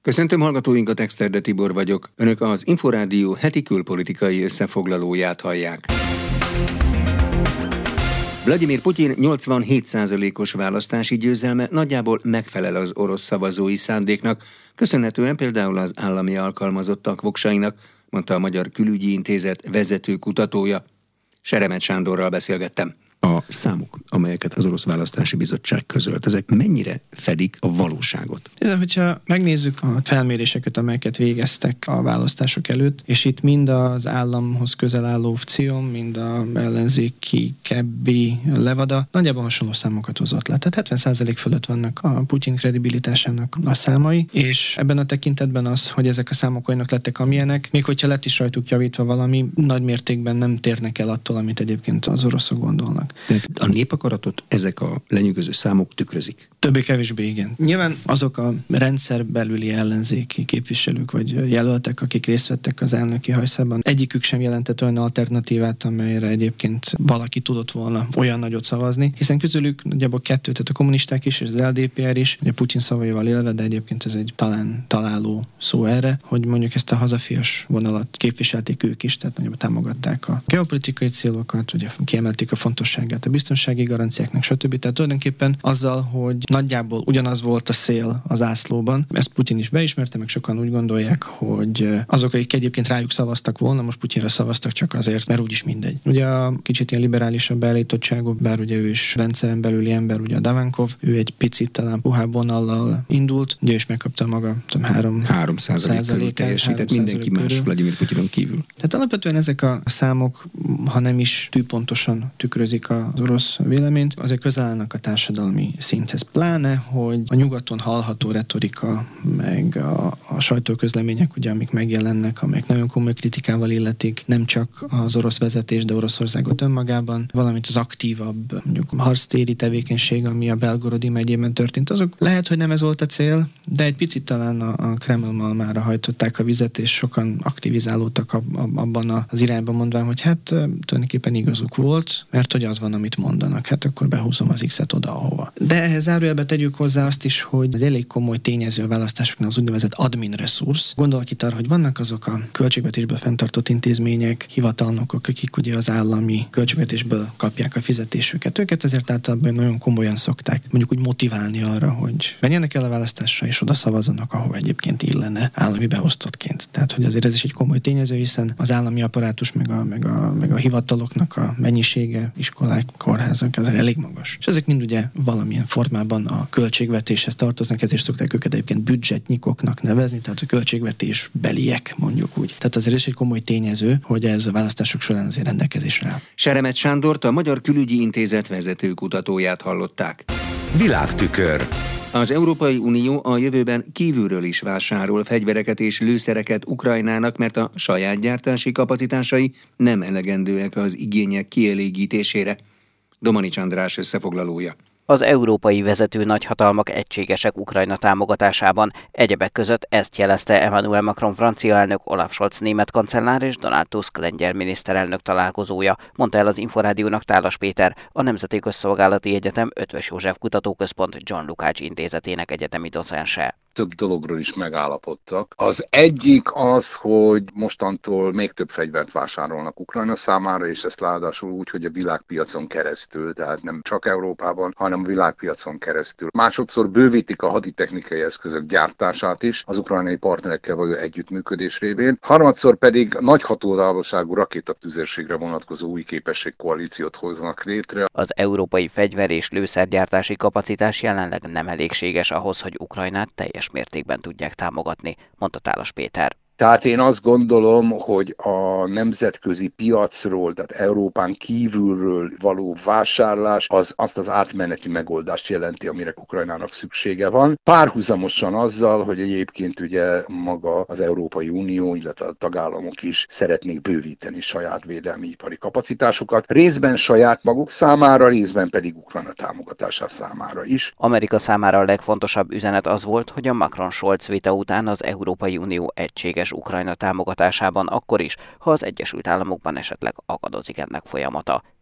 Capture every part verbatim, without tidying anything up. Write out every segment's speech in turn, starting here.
Köszöntöm hallgatóinkat, Exterde Tibor vagyok. Önök az Inforádió heti külpolitikai összefoglalóját hallják. Vladimir Putyin nyolcvanhét százalékos választási győzelme nagyjából megfelel az orosz szavazói szándéknak, köszönhetően például az állami alkalmazottak voksainak, mondta a Magyar Külügyi Intézet vezető kutatója. Seremet Sándorral beszélgettem. A számok, amelyeket az Orosz Választási Bizottság közölt, ezek mennyire fedik a valóságot? Ez, hogyha megnézzük a felméréseket, amelyeket végeztek a választások előtt, és itt mind az államhoz közel álló opció, mind a ellenzéki Kebbi Levada nagyjából hasonló számokat hozott le. Tehát hetven százalék fölött vannak a Putyin kredibilitásának a számai, és ebben a tekintetben az, hogy ezek a számok olyanok lettek, amilyenek, még hogyha lett is rajtuk javítva valami, nagy mértékben nem térnek el attól, amit egyébként az oroszok gondolnak. Tehát a népakaratot ezek a lenyűgöző számok tükrözik? Többé-kevésbé igen. Nyilván azok a rendszer belüli ellenzéki képviselők vagy jelöltek, akik részt vettek az elnöki hajszában, egyikük sem jelentett olyan alternatívát, amelyre egyébként valaki tudott volna olyan nagyot szavazni, hiszen közülük nagyjából kettő, tehát a kommunisták is és az el dé pé er is, ugye Putyin szavaival élve, de egyébként ez egy talán találó szó erre, hogy mondjuk ezt a hazafias vonalat képviselték ők is, tehát nagyjából támogatták a geopolitikai célokat, ugye kiemelték a fontosságát a biztonsági garanciáknak, stb. Tehát tulajdonképpen azzal, hogy nagyjából ugyanaz volt a szél az ászlóban, ezt Putyin is beismerte, meg sokan úgy gondolják, hogy azok, akik egyébként rájuk szavaztak volna, most Putyinra szavaztak csak azért, mert úgyis mindegy. Ugye a kicsit ilyen liberálisabb beállítottságú, bár ugye ő is rendszeren belüli ember, ugye a Davankov, ő egy picit talán puhább vonallal indult, ugye is megkapta maga tudom, három, három százalék körül teljesített, mindenki más körül. Vladimir Putyinon kívül. Tehát alapvetően ezek a számok, ha nem is tűpontosan tükrözik az orosz véleményt, azért közel állnak a társadalmi szinthez. Pláne, hogy a nyugaton hallható retorika, meg a, a sajtóközlemények, ugye, amik megjelennek, amelyek nagyon komoly kritikával illetik, nem csak az orosz vezetés, de Oroszországot önmagában, valamint az aktívabb, mondjuk harctéri tevékenység, ami a Belgorodi megyében történt, azok lehet, hogy nem ez volt a cél, de egy picit talán a, a Kreml malmára hajtották a vizet, és sokan aktivizálódtak ab, ab, abban az irányban, mondván, hogy hát tulajdonképpen igazuk volt, mert hogy az van, amit mondanak, hát akkor behúzom az X-et oda, ahova. De ehhez zárójelbe tegyük hozzá azt is, hogy egy elég komoly tényező a választásoknál az úgynevezett admin resource. Gondolok itt arra, hogy vannak azok a költségvetésből fenntartott intézmények, hivatalnokok, akik ugye az állami költségvetésből kapják a fizetésüket. Őket ezért általában nagyon komolyan szokták mondjuk úgy motiválni arra, hogy menjenek el a választásra és oda szavazzanak, ahova egyébként illene állami beosztottként. Tehát, hogy azért ez is egy komoly tényező, hiszen az állami apparátus meg a, meg a, meg a hivataloknak a mennyisége, iskolák, kórházak, az elég magas. És ezek mind ugye valamilyen formában a költségvetéshez tartoznak, ezért szokták őket egyébként büdzsetnyikoknak nevezni, tehát a költségvetés beliek, mondjuk úgy. Tehát azért is egy komoly tényező, hogy ez a választások során azért rendelkezésre áll. Seremet Sándort, a Magyar Külügyi Intézet vezető kutatóját hallották. Világtükör. Az Európai Unió a jövőben kívülről is vásárol fegyvereket és lőszereket Ukrajnának, mert a saját gyártási kapacitásai nem elegendőek az igények kielégítésére. Domanics András összefoglalója. Az európai vezető nagyhatalmak egységesek Ukrajna támogatásában. Egyebek között ezt jelezte Emmanuel Macron francia elnök, Olaf Scholz német kancellár és Donald Tusk lengyel miniszterelnök találkozója, mondta el az Inforádiónak Tálas Péter, a Nemzeti Közszolgálati Egyetem Eötvös József Kutatóközpont John Lukács intézetének egyetemi docense. Több dologról is megállapodtak. Az egyik az, hogy mostantól még több fegyvert vásárolnak Ukrajna számára, és ezt ráadásul úgy, hogy a világpiacon keresztül, tehát nem csak Európában, hanem a világpiacon keresztül. Másodszor bővítik a haditechnikai eszközök gyártását is az ukrajnai partnerekkel való együttműködés révén. Harmadszor pedig nagy hatótávolságú rakétatüzérségre vonatkozó új képességkoalíciót hoznak létre. Az európai fegyver- és lőszergyártási kapacitás jelenleg nem elégséges ahhoz, hogy Ukrajnát teljes mértékben tudják támogatni, mondta Tálas Péter. Tehát én azt gondolom, hogy a nemzetközi piacról, tehát Európán kívülről való vásárlás az azt az átmeneti megoldást jelenti, amire Ukrajnának szüksége van. Párhuzamosan azzal, hogy egyébként ugye maga az Európai Unió, illetve a tagállamok is szeretnék bővíteni saját védelmi ipari kapacitásokat, részben saját maguk számára, részben pedig Ukrajna támogatása számára is. Amerika számára a legfontosabb üzenet az volt, hogy a Macron-Scholz vita után az Európai Unió egységes Ukrajna támogatásában akkor is, ha az Egyesült Államokban esetleg akadozik ennek folyamata.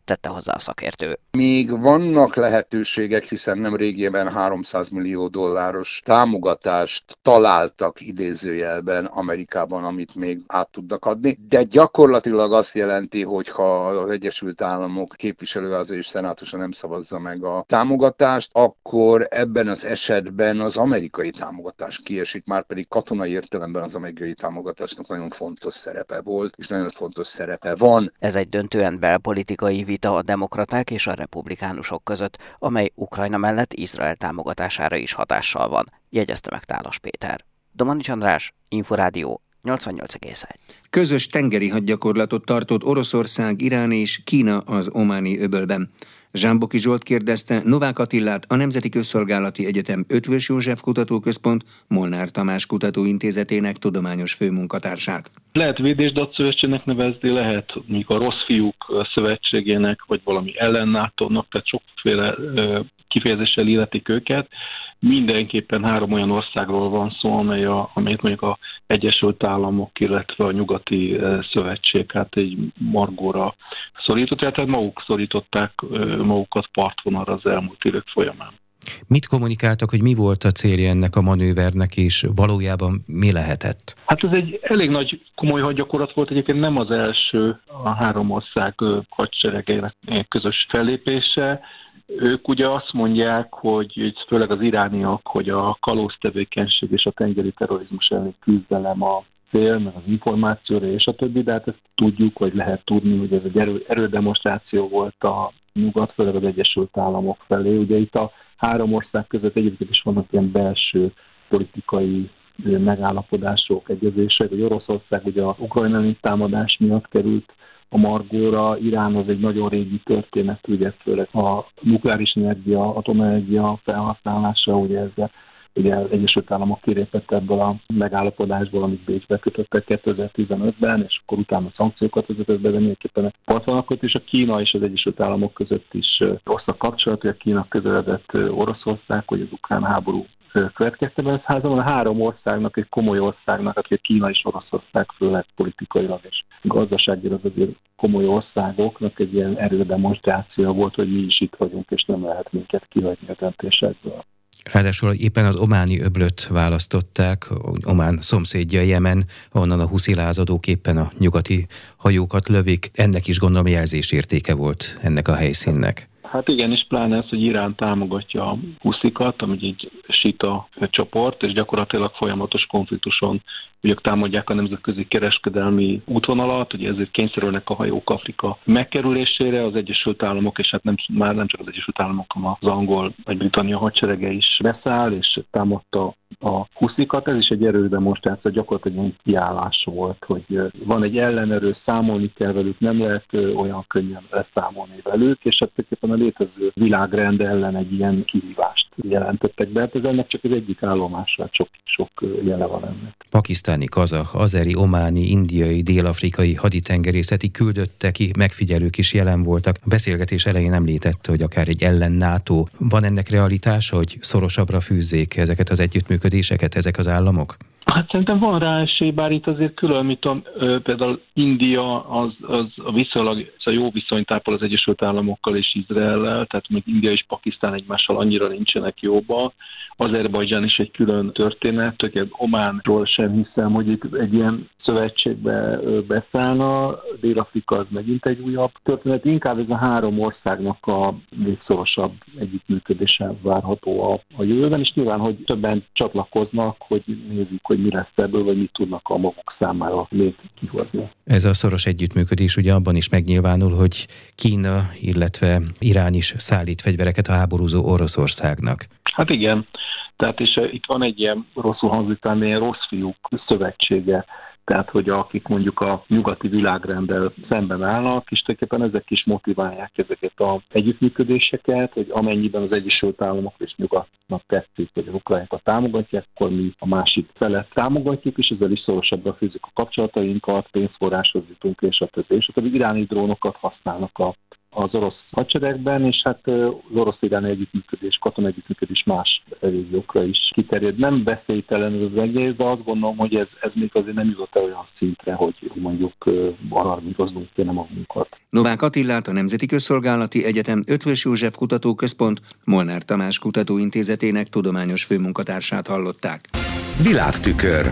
tette hozzá a szakértő. Még vannak lehetőségek, hiszen nem régiben háromszáz millió dolláros támogatást találtak idézőjelben Amerikában, amit még át tudnak adni, de gyakorlatilag azt jelenti, hogy ha az Egyesült Államok képviselőháza és szenátusa nem szavazza meg a támogatást, akkor ebben az esetben az amerikai támogatás kiesik, már pedig katonai értelemben az amerikai támogatásnak nagyon fontos szerepe volt, és nagyon fontos szerepe van. Ez egy döntően belpolitikai vita a demokraták és a republikánusok között, amely Ukrajna mellett Izrael támogatására is hatással van, jegyezte meg Tálas Péter. Domanics András, Inforádió, nyolcvannyolc egész egy. Közös tengeri hadgyakorlatot tartott Oroszország, Irán és Kína az Ománi öbölben. Zsámboki Zsolt kérdezte Novák Attilát, a Nemzeti Közszolgálati Egyetem Ötvös József Kutatóközpont Molnár Tamás Kutatóintézetének tudományos főmunkatársát. Lehet védésdatszövetségnek nevezni, lehet mondjuk a Rossz Fiúk Szövetségének, vagy valami ellennátónak, tehát sokféle kifejezéssel illetik őket. Mindenképpen három olyan országról van szó, amely a, amelyet mondjuk az Egyesült Államok, illetve a Nyugati Szövetség hát egy margóra szorították, tehát maguk szorították magukat partvonalra az elmúlt évek folyamán. Mit kommunikáltak, hogy mi volt a célja ennek a manővernek, és valójában mi lehetett? Hát ez egy elég nagy komoly hadgyakorlat volt, egyébként nem az első a három ország hadseregeinek közös fellépése. Ők ugye azt mondják, hogy főleg az irániak, hogy a kalóztevékenység és a tengeri terrorizmus elleni küzdelem a cél, meg az információra és a többi, de hát ezt tudjuk, vagy lehet tudni, hogy ez egy erő, erődemonstráció volt a nyugat, főleg az Egyesült Államok felé. Ugye itt a három ország között egyébként is vannak ilyen belső politikai megállapodások, egyezések, hogy Oroszország ugye az ukrajnai támadás miatt került a margóra, Irán az egy nagyon régi történet, ugye főleg a nukleáris energia, atomenergia felhasználása, ugye ezzel ugye az Egyesült Államok kilépett ebből a megállapodásból, amit Bécsbe kötöttek kétezer-tizenötben, és akkor utána szankciókat vezetett be, de mindenképpen partneralakat, és a Kína és az Egyesült Államok között is rossz a kapcsolat, hogy a Kína közeledett Oroszország, hogy az ukrán háború következtében. Ez házban a három országnak, egy komoly országnak, akik Kína és Oroszország főleg politikailag és gazdaságilag azért komoly országoknak egy ilyen erődemonstráció volt, hogy mi is itt vagyunk, és nem lehet minket kihagyni a döntésekből. Ráadásul éppen az ománi öblöt választották, Omán szomszédja Jemen, onnan a huszi lázadók éppen a nyugati hajókat lövik. Ennek is gondolom jelzésértéke volt ennek a helyszínnek. Hát igen, és pláne ez, hogy Irán támogatja a huszikat, ami egy sita csoport, és gyakorlatilag folyamatos konfliktuson ők támadják a nemzetközi kereskedelmi útvonalat, ugye ezért kényszerülnek a hajók Afrika megkerülésére, az Egyesült Államok, és hát nem, már nem csak az Egyesült Államok, hanem az angol vagy Britannia hadserege is beszáll, és támadta a huszikat. Ez is egy erődemonstráció, gyakorlatilag egy kiállás volt, hogy van egy ellenerő, számolni kell velük, nem lehet olyan könnyen leszámolni velük, és hát tulajdonképpen a létező világrend ellen egy ilyen kihívást jelentettek be. Hát ez ennek csak az egyik állomása, sok, sok jele van ennek. Pakisztáni, kazah, azeri, ománi, indiai, dél-afrikai haditengerészeti küldöttek, megfigyelők is jelen voltak. A beszélgetés elején említette, hogy akár egy ellen NATO. Van ennek realitása, hogy szorosabbra fűzzék ezeket az együttműködéseket ezek az államok? Hát szerintem van rá esély, bár itt azért külön, mint a, például India az, az a viszonylag a jó viszonyt tápol az Egyesült Államokkal és Izraellel, tehát még India és Pakisztán egymással annyira nincsenek jóba. Azerbajdzsán is egy külön történet, hogy Ománról sem hiszem, hogy itt egy ilyen szövetségbe beszállna, Dél-Afrika az megint egy újabb történet. Inkább ez a három országnak a legszorosabb együttműködése várható a, a jövőben, és nyilván, hogy többen csatlakoznak, hogy nézzük, hogy mi lesz ebből, vagy mit tudnak a maguk számára még kihozni. Ez a szoros együttműködés ugye abban is megnyilvánul, hogy Kína, illetve Irán is szállít fegyvereket a háborúzó Oroszországnak. Hát igen, tehát és itt van egy ilyen rosszul hangzik, ilyen Rossz Fiúk Szövetsége, tehát hogy akik mondjuk a nyugati világrenddel szemben állnak, és tulajdonképpen ezek is motiválják ezeket az együttműködéseket, hogy amennyiben az Egyesült Államok és Nyugatnak tetszik, hogy az ukránokat támogatják, akkor mi a másik felet támogatjuk, és ezzel is szorosabbra fűzzük a kapcsolatainkat, pénzforráshoz jutunk, és a többi. És a többi iráni drónokat használnak a az orosz hadseregben, és hát az orosz-iráni együttműködés, katonai együttműködés más régiókra is kiterjed. Nem veszélytelen az egész, de azt gondolom, hogy ez, ez még azért nem jutott el olyan szintre, hogy mondjuk alarmíroznunk kéne magunkat. Novák Attilát, a Nemzeti Közszolgálati Egyetem Ötvös József Kutatóközpont Molnár Tamás Kutatóintézetének tudományos főmunkatársát hallották. Világtükör.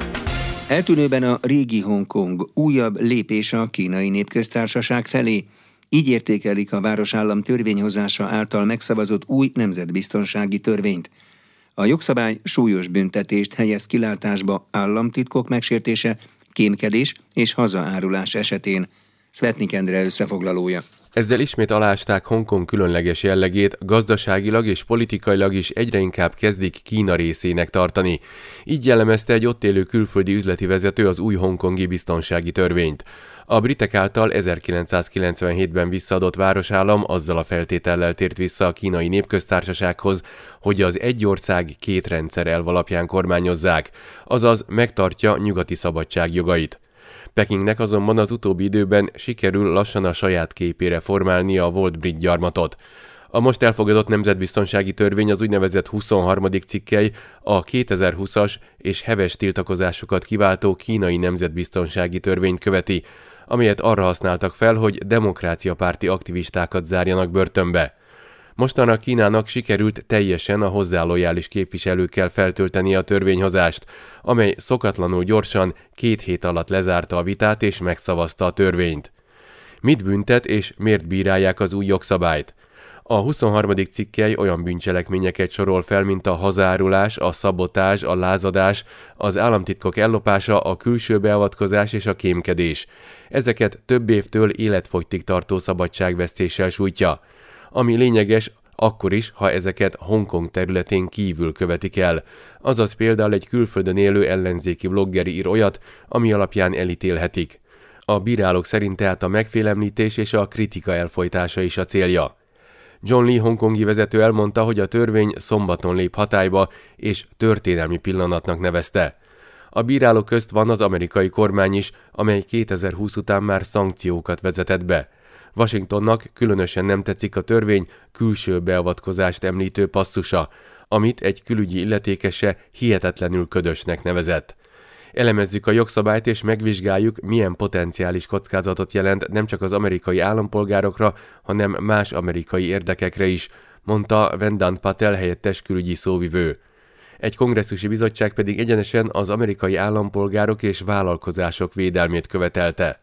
Eltűnőben a régi Hongkong, újabb lépés a Kínai Népköztársaság felé. Így értékelik a városállam törvényhozása által megszavazott új nemzetbiztonsági törvényt. A jogszabály súlyos büntetést helyez kilátásba államtitkok megsértése, kémkedés és hazaárulás esetén. Szvetnik Endre összefoglalója. Ezzel ismét alásták Hongkong különleges jellegét, gazdaságilag és politikailag is egyre inkább kezdik Kína részének tartani. Így jellemezte egy ott élő külföldi üzleti vezető az új hongkongi biztonsági törvényt. A britek által ezerkilencszázkilencvenhétben visszaadott városállam azzal a feltétellel tért vissza a Kínai Népköztársasághoz, hogy az egy ország két rendszer elv alapján kormányozzák, azaz megtartja nyugati szabadságjogait. Pekingnek azonban az utóbbi időben sikerül lassan a saját képére formálnia a volt brit gyarmatot. A most elfogadott nemzetbiztonsági törvény az úgynevezett huszonharmadik cikkely a kétezer-húszas és heves tiltakozásokat kiváltó kínai nemzetbiztonsági törvényt követi, amelyet arra használtak fel, hogy demokráciapárti aktivistákat zárjanak börtönbe. Mostanra Kínának sikerült teljesen a hozzá lojális képviselőkkel feltölteni a törvényhozást, amely szokatlanul gyorsan két hét alatt lezárta a vitát és megszavazta a törvényt. Mit büntet és miért bírálják az új jogszabályt? A huszonharmadik cikkely olyan bűncselekményeket sorol fel, mint a hazaárulás, a szabotázs, a lázadás, az államtitkok ellopása, a külső beavatkozás és a kémkedés. Ezeket több évtől életfogytig tartó szabadságvesztéssel sújtja. Ami lényeges, akkor is, ha ezeket Hongkong területén kívül követik el. Azaz például egy külföldön élő ellenzéki blogger ír olyat, ami alapján elítélhetik. A bírálók szerint tehát a megfélemlítés és a kritika elfojtása is a célja. John Lee hongkongi vezető elmondta, hogy a törvény szombaton lép hatályba, és történelmi pillanatnak nevezte. A bírálók közt van az amerikai kormány is, amely kétezer-húsz után már szankciókat vezetett be. Washingtonnak különösen nem tetszik a törvény külső beavatkozást említő passzusa, amit egy külügyi illetékese hihetetlenül ködösnek nevezett. Elemezzük a jogszabályt és megvizsgáljuk, milyen potenciális kockázatot jelent nem csak az amerikai állampolgárokra, hanem más amerikai érdekekre is, mondta Vedant Patel helyettes külügyi szóvivő. Egy kongresszusi bizottság pedig egyenesen az amerikai állampolgárok és vállalkozások védelmét követelte.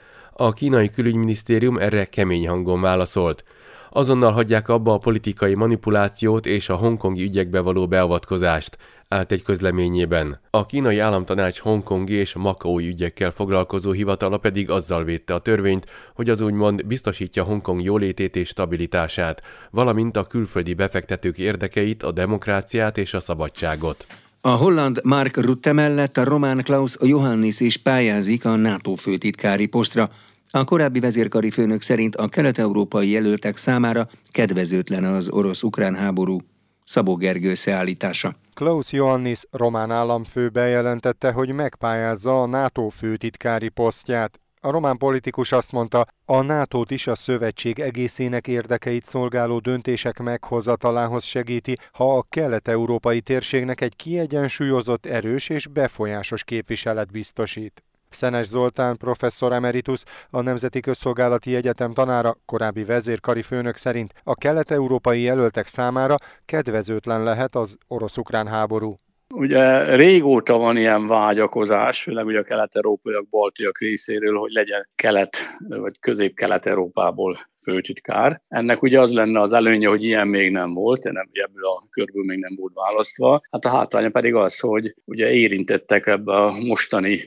A kínai külügyminisztérium erre kemény hangon válaszolt. Azonnal hagyják abba a politikai manipulációt és a hongkongi ügyekbe való beavatkozást, állt egy közleményében. A kínai államtanács hongkongi és makaói ügyekkel foglalkozó hivatala pedig azzal védte a törvényt, hogy az úgymond biztosítja Hongkong jólétét és stabilitását, valamint a külföldi befektetők érdekeit, a demokráciát és a szabadságot. A holland Mark Rutte mellett a román Klaus Johannis is pályázik a NATO főtitkári posztra. A korábbi vezérkari főnök szerint a kelet-európai jelöltek számára kedvezőtlen az orosz-ukrán háború. Szabó Gergő összeállítása. Klaus Johannis román államfő bejelentette, hogy megpályázza a NATO főtitkári posztját. A román politikus azt mondta, a nátót is a szövetség egészének érdekeit szolgáló döntések meghozatalához segíti, ha a kelet-európai térségnek egy kiegyensúlyozott, erős és befolyásos képviselet biztosít. Szenes Zoltán professzor emeritus, a Nemzeti Közszolgálati Egyetem tanára, korábbi vezérkari főnök szerint a kelet-európai jelöltek számára kedvezőtlen lehet az orosz-ukrán háború. Ugye régóta van ilyen vágyakozás, főleg ugye a kelet-európaiak, baltiak részéről, hogy legyen kelet vagy közép-kelet-európából főtitkár. Ennek ugye az lenne az előnye, hogy ilyen még nem volt, nem, ebből a körből még nem volt választva. Hát a hátránya pedig az, hogy ugye érintettek ebbe a mostani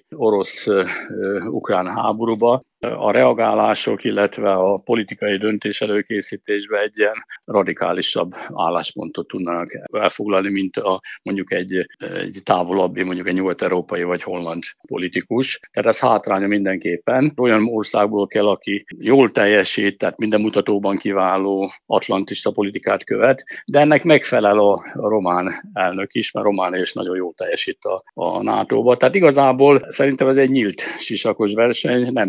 orosz-ukrán háborúba. A reagálások, illetve a politikai döntés előkészítésbe egy ilyen radikálisabb álláspontot tudnának elfoglalni, mint a, mondjuk egy, egy távolabbi, mondjuk egy nyugat-európai vagy holland politikus. Tehát ez hátránya mindenképpen. Olyan országból kell, aki jól teljesít, tehát minden mutatóban kiváló atlantista politikát követ, de ennek megfelel a, a román elnök is, mert Románia is nagyon jól teljesít a, a nátóba. Tehát igazából szerintem ez egy nyílt sisakos verseny, nem tudom, hogy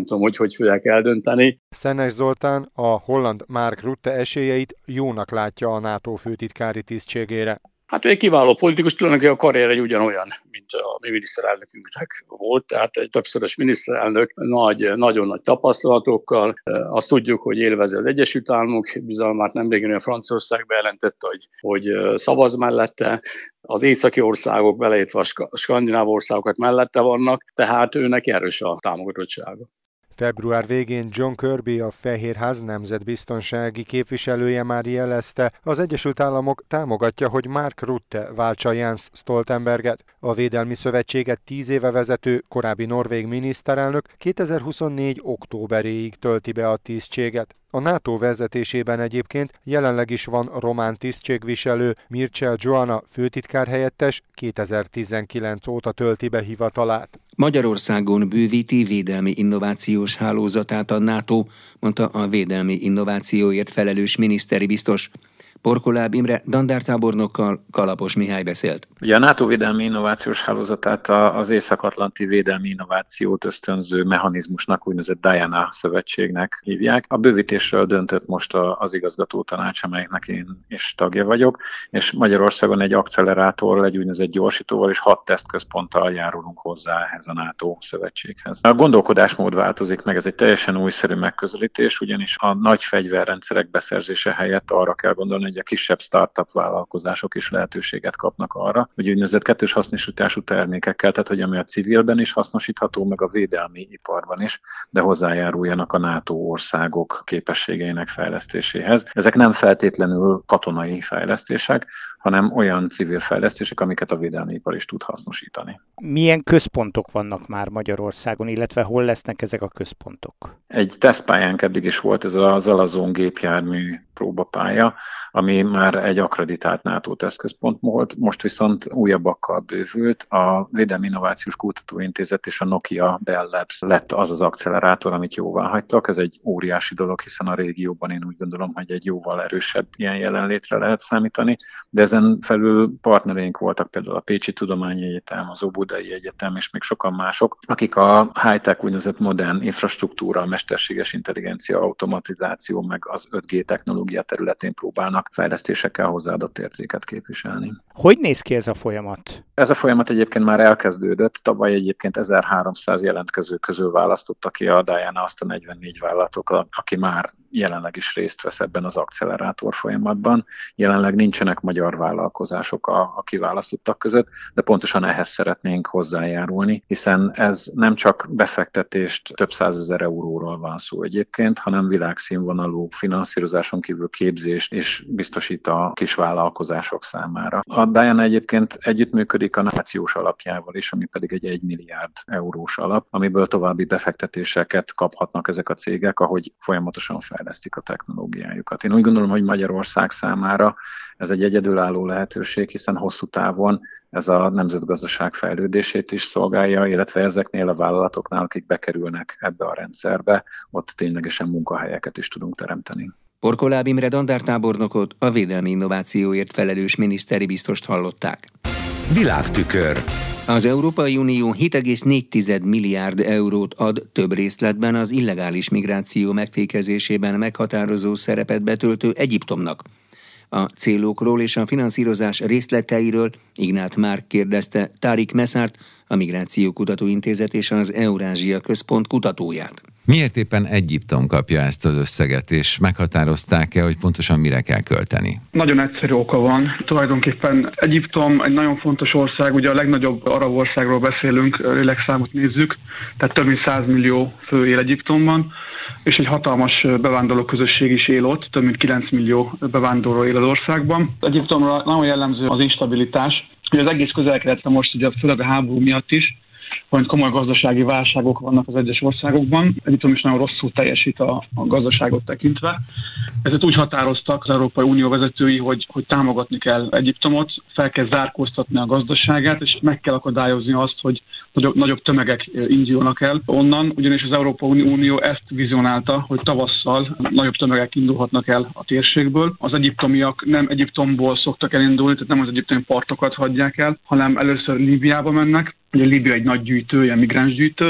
hogy fogják eldönteni. Szenes Zoltán a holland Mark Rutte esélyeit jónak látja a NATO főtitkári tisztségére. Hát ő egy kiváló politikus, tulajdonképpen a karrier egy ugyanolyan, mint a mi miniszterelnökünknek volt, tehát egy többszörös miniszterelnök nagy, nagyon nagy tapasztalatokkal. Azt tudjuk, hogy élvezi az Egyesült Államok bizalmát, nemrégen a Franciaország bejelentette, hogy, hogy szavaz mellette, az északi országok, beleértve a skandináv országokat mellette vannak, tehát őnek erős a támogatottsága. Február végén John Kirby, a Fehérház nemzetbiztonsági képviselője már jelezte, az Egyesült Államok támogatja, hogy Mark Rutte váltsa Jens Stoltenberget. A Védelmi Szövetséget tíz éve vezető korábbi norvég miniszterelnök kétezer-huszonnégy októberéig tölti be a tisztséget. A NATO vezetésében egyébként jelenleg is van román tisztségviselő, Mircea Joana főtitkár helyettes, kétezer-tizenkilenc óta tölti be hivatalát. Magyarországon bővíti védelmi innovációs hálózatát a NATO, mondta a védelmi innovációért felelős miniszteri biztos. Porkoláb Imre dandártábornokkal Kalapos Mihály beszélt. Ugye a NATO védelmi innovációs hálózatát az Észak-Atlanti Védelmi Innovációt ösztönző mechanizmusnak, úgynevezett Diana szövetségnek hívják. A bővítésről döntött most az igazgató tanács, amelynek én is tagja vagyok, és Magyarországon egy accelerátorral, egy úgynevezett gyorsítóval és hat tesztközponttal járulunk hozzá ehhez a NATO szövetséghez. A gondolkodásmód változik meg, ez egy teljesen újszerű megközelítés, ugyanis a nagy fegyverrendszerek beszerzése helyett arra kell gondolni, hogy a kisebb startup vállalkozások is lehetőséget kapnak arra, hogy úgynevezett kettős hasznosítású termékekkel, tehát hogy ami a civilben is hasznosítható, meg a védelmi iparban is, de hozzájáruljanak a NATO országok képességeinek fejlesztéséhez. Ezek nem feltétlenül katonai fejlesztések, hanem olyan civil fejlesztések, amiket a védelmi ipar is tud hasznosítani. Milyen központok vannak már Magyarországon, illetve hol lesznek ezek a központok? Egy tesztpályánk eddig is volt, ez a Zalazón gépjármű próbapálya, ami már egy akkreditált NATO tesztközpont volt, most viszont újabbakkal bővült. A Védelmi Innovációs Kutatóintézet és a Nokia Bell Labs lett az az accelerátor, amit jóvá hagytak. Ez egy óriási dolog, hiszen a régióban én úgy gondolom, hogy egy jóval erősebb ilyen jelenlétre lehet számítani, de ezen felül partnereink voltak például a Pécsi Tudományegyetem, az Óbudai Egyetem és még sokan mások, akik a high-tech úgynevezett modern infrastruktúra, a mesterséges intelligencia, automatizáció, meg az öt G technológia területén próbálnak fejlesztésekkel hozzáadott értéket képviselni. Hogy néz ki ez a folyamat? Ez a folyamat egyébként már elkezdődött. Tavaly egyébként ezerháromszáz jelentkező közül választotta ki a Diana azt a negyvennégy vállalatot, aki már jelenleg is részt vesz ebben az accelerátor folyamatban. Jelenleg nincsenek magyar vállalkozások a, a kiválasztottak között, de pontosan ehhez szeretnénk hozzájárulni, hiszen ez nem csak befektetést, több százezer euróról van szó egyébként, hanem világszínvonalú finanszírozáson kívül képzést és biztosít a kis vállalkozások számára. A Diana egyébként együttműködik a nációs alapjával is, ami pedig egy egy milliárd eurós alap, amiből további befektetéseket kaphatnak ezek a cégek, ahogy folyamatosan fejlesztik a technológiájukat. Én úgy gondolom, hogy Magyarország számára ez egy egyedülálló lehetőség, hiszen hosszú távon ez a nemzetgazdaság fejlődését is szolgálja, illetve ezeknél a vállalatoknál, akik bekerülnek ebbe a rendszerbe, ott ténylegesen munkahelyeket is tudunk teremteni. Porkoláb Imre dandártábornokot, a védelmi innovációért felelős miniszteri biztost hallották. Világtükör. Az Európai Unió hét egész négy milliárd eurót ad több részletben az illegális migráció megfékezésében meghatározó szerepet betöltő Egyiptomnak. A célokról és a finanszírozás részleteiről Ignát Márk kérdezte Tárik Meszárt, a Migráció Kutatóintézet és az Eurázsia Központ kutatóját. Miért éppen Egyiptom kapja ezt az összeget, és meghatározták-e, hogy pontosan mire kell költeni? Nagyon egyszerű oka van. Tulajdonképpen Egyiptom egy nagyon fontos ország, ugye a legnagyobb arab országról beszélünk, lélekszámot nézzük, tehát több mint száz millió fő él Egyiptomban, és egy hatalmas bevándorló közösség is él ott, több mint kilenc millió bevándorló él az országban. Egyiptomra nagyon jellemző az instabilitás, hogy az egész közel-keleten most ugye főleg a háború miatt is, hogy komoly gazdasági válságok vannak az egyes országokban. Egyiptom is nagyon rosszul teljesít a, a gazdaságot tekintve. Ezért úgy határoztak az Európai Unió vezetői, hogy, hogy támogatni kell Egyiptomot, fel kell zárkóztatni a gazdaságát, és meg kell akadályozni azt, hogy nagyobb, nagyobb tömegek indulnak el onnan, ugyanis az Európai Unió ezt vizionálta, hogy tavasszal nagyobb tömegek indulhatnak el a térségből. Az egyiptomiak nem Egyiptomból szoktak elindulni, tehát nem az egyiptomi partokat hagyják el, hanem először Líbiába mennek. Ugye Líbia egy nagy gyűjtő, ilyen migránsgyűjtő,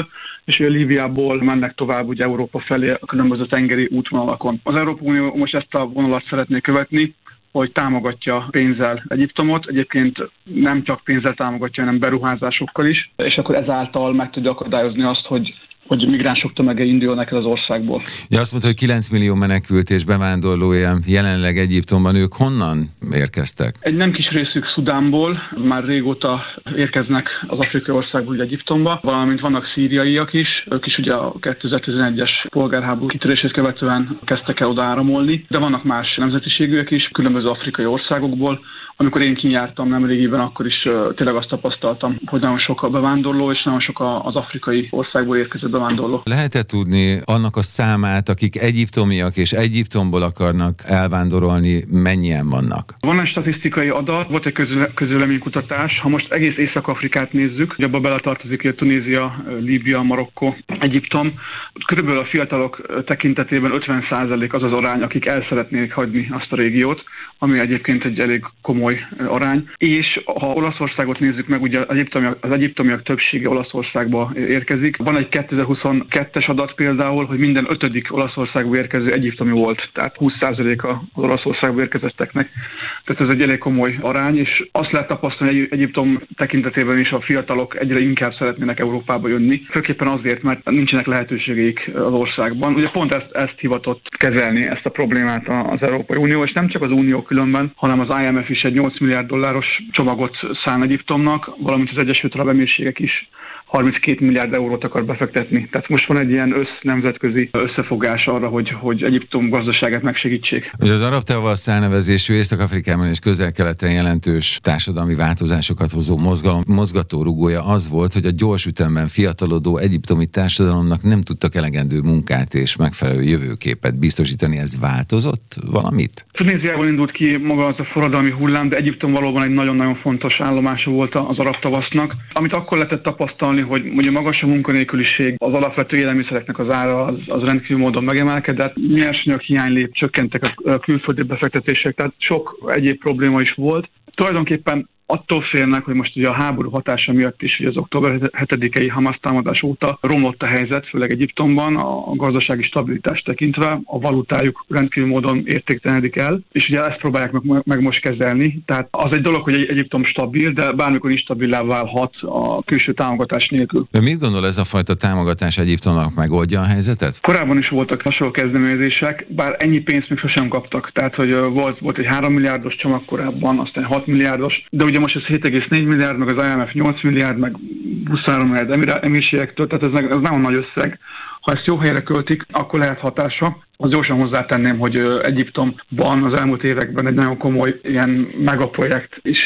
és ugye Líbiából mennek tovább ugye Európa felé a különböző tengeri útvonalakon. Az Európai Unió most ezt a vonalat szeretné követni, hogy támogatja pénzzel Egyiptomot. Egyébként nem csak pénzzel támogatja, hanem beruházásokkal is, és akkor ezáltal meg tudja akadályozni azt, hogy hogy migránsok tömege indulnak el az országból. Ja, azt mondta, hogy kilenc millió menekült és bevándorló él jelenleg Egyiptomban. Ők honnan érkeztek? Egy nem kis részük Szudánból, már régóta érkeznek az afrikai országból ugye Egyiptomba, valamint vannak szíriaiak is, ők is ugye a kétezer-tizenegyes polgárháború kitörését követően kezdtek el oda áramolni, de vannak más nemzetiségűek is, különböző afrikai országokból. Amikor én kijártam nemrégiben, akkor is uh, tényleg azt tapasztaltam, hogy nagyon sok a bevándorló, és nagyon sok az afrikai országból érkező bevándorló. Lehet-e tudni annak a számát, akik egyiptomiak és Egyiptomból akarnak elvándorolni, mennyien vannak? Van egy statisztikai adat, volt egy közül, közvéleménykutatás. Ha most egész Észak-Afrikát nézzük, hogy abba beletartozik a Tunézia, Líbia, Marokkó, Egyiptom, körülbelül a fiatalok tekintetében ötven százalék az az arány, akik el szeretnék hagyni azt a régiót, ami egyébként egy elég komoly arány. És ha Olaszországot nézzük meg, ugye az egyiptomiak, az egyiptomiak többsége Olaszországba érkezik. Van egy kétezer-huszonkettes adat például, hogy minden ötödik Olaszországba érkező egyiptomi volt, tehát húsz százaléka az Olaszországba érkezetteknek. Tehát ez egy elég komoly arány, és azt lehet tapasztalni, hogy Egyiptom tekintetében is a fiatalok egyre inkább szeretnének Európába jönni. Főképpen azért, mert nincsenek lehetőségeik az országban. Ugye pont ezt, ezt hivatott kezelni, ezt a problémát az Európai Unió, és nem csak az Unió különben, hanem az I M F is egy nyolc milliárd dolláros csomagot szán Egyiptomnak, valamint az Egyesült Arab Emírségek is harminckét milliárd eurót akar befektetni. Tehát most van egy ilyen össz nemzetközi összefogás arra, hogy, hogy Egyiptom gazdaságát megsegítsék. Ugye az arab tavasz elnevezésű Észak-Afrikában és Közel-Keleten jelentős társadalmi változásokat hozó mozgalom mozgatórugója az volt, hogy a gyors ütemben fiatalodó egyiptomi társadalomnak nem tudtak elegendő munkát és megfelelő jövőképet biztosítani. Ez változott valamit? Tunéziából indult ki maga az a forradalmi hullám, de Egyiptom valóban egy nagyon-nagyon fontos állomása volt az arab tavasznak. Amit akkor lehetett tapasztalni, hogy mondjuk magas a munkanélküliség, az alapvető élelmiszereknek az ára az, az rendkívül módon megemelkedett, nyersanyag hiánylép, csökkentek a külföldi befektetések, tehát sok egyéb probléma is volt. Tulajdonképpen attól félnek, hogy most ugye a háború hatása miatt is, hogy az október hetedikei Hamas támadás óta romlott a helyzet, főleg Egyiptomban, a gazdasági stabilitást tekintve, a valutájuk rendkívül módon értéktelenedik el, és ugye ezt próbálják meg, meg most kezelni. Tehát az egy dolog, hogy Egyiptom stabil, de bármikor instabilá válhat a külső támogatás nélkül. De mit gondol, ez a fajta támogatás Egyiptomnak megoldja a helyzetet? Korábban is voltak hasonló kezdeményezések, bár ennyi pénzt még sosem kaptak. Tehát, hogy volt, volt egy három milliárdos csomag korábban, aztán hat milliárdos, de ugye most ez hét egész négy milliárd, meg az I M F nyolc milliárd, meg huszonhárom milliárd emírségektől, tehát ez, ez nagyon nagy összeg. Ha ezt jó helyre költik, akkor lehet hatása. Az gyorsan hozzátenném, hogy Egyiptomban az elmúlt években egy nagyon komoly ilyen megaprojekt is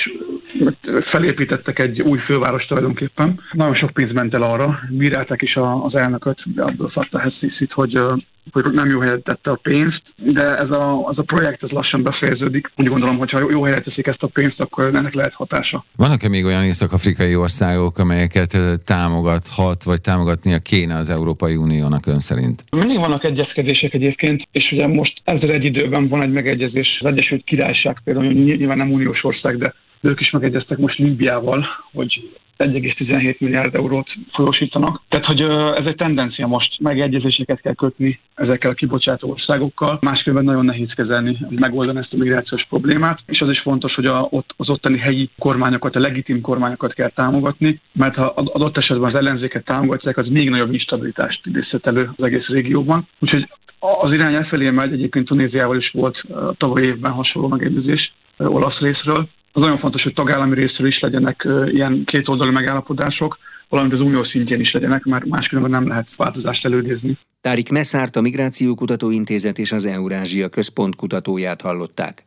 felépítettek egy új főváros tulajdonképpen. Nagyon sok pénz ment el arra, bírálták is az elnököt, Abdel Fattah el-Sziszit, hogy hogy nem jó helyet tette a pénzt, de ez a, az a projekt ez lassan befejeződik. Úgy gondolom, hogy ha jó helyet teszik ezt a pénzt, akkor ennek lehet hatása. Vannak-e még olyan észak-afrikai országok, amelyeket támogathat, vagy támogatnia kéne az Európai Uniónak ön szerint? Mindig vannak egyezkedések egyébként, és ugye most ezzel egy időben van egy megegyezés. Az Egyesült Királyság például nyilván nem uniós ország, de ők is megegyeztek most Líbiával, hogy egy egész tizenhét milliárd eurót folyósítanak. Tehát, hogy ez egy tendencia most, megegyezéseket kell kötni ezekkel a kibocsátó országokkal, másképpen nagyon nehéz kezelni, megoldani ezt a migrációs problémát, és az is fontos, hogy a, ott, az ottani helyi kormányokat, a legitim kormányokat kell támogatni, mert ha adott esetben az ellenzéket támogatják, az még nagyobb instabilitást idézhet elő az egész régióban. Úgyhogy az irány elfelé megy, egyébként Tunéziával is volt tavaly évben hasonló megegyezés olasz részről. Az nagyon fontos, hogy tagállami részről is legyenek ilyen kétoldalú megállapodások, valamint az unió szintjén is legyenek, mert máskülönben nem lehet változást előidézni. Tárik Messzárt, a Migrációkutató Intézet és az Eurázsia Központ kutatóját hallották.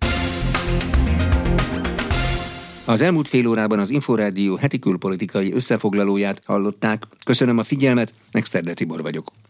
Az elmúlt fél órában az Inforádió heti külpolitikai összefoglalóját hallották. Köszönöm a figyelmet, Exterde Tibor vagyok.